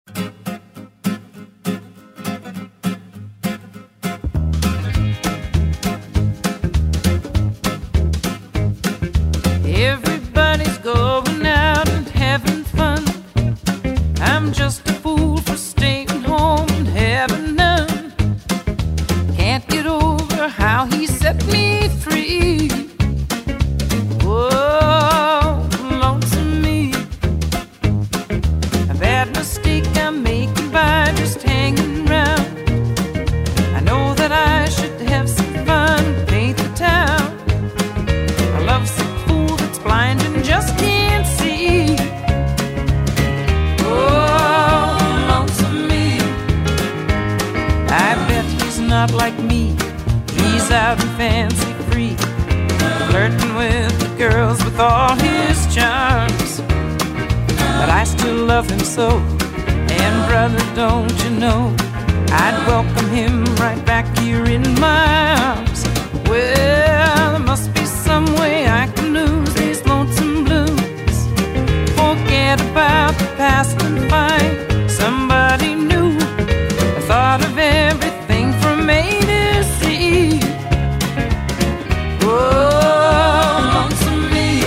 Everybody's going out and having fun. I'm just a fool for staying home and having none. Can't get over how he set me free. Whoa, lonesome me. A bad mistake I'm making by just hanging around. I know that I should have some fun, paint the town. A lovesick fool that's blind and just can't see. Oh, lonesome me. I bet he's not like me. He's out and fancy free, flirting with the girls with all his charms. But I still love him so, and brother, don't you know, I'd welcome him right back here in my arms. Well, there must be some way I can lose these lonesome blues. Forget about the past and find somebody new. I thought of everything from A to Z. Oh, lonesome me.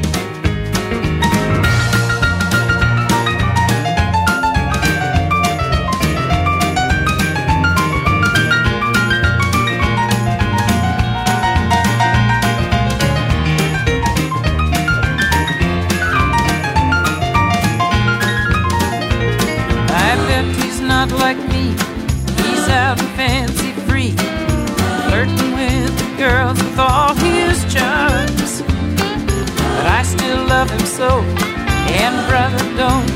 I bet he's not like me. He's out and fancy free, flirting with the girls with all his charms. But I still love him so, and brother, don't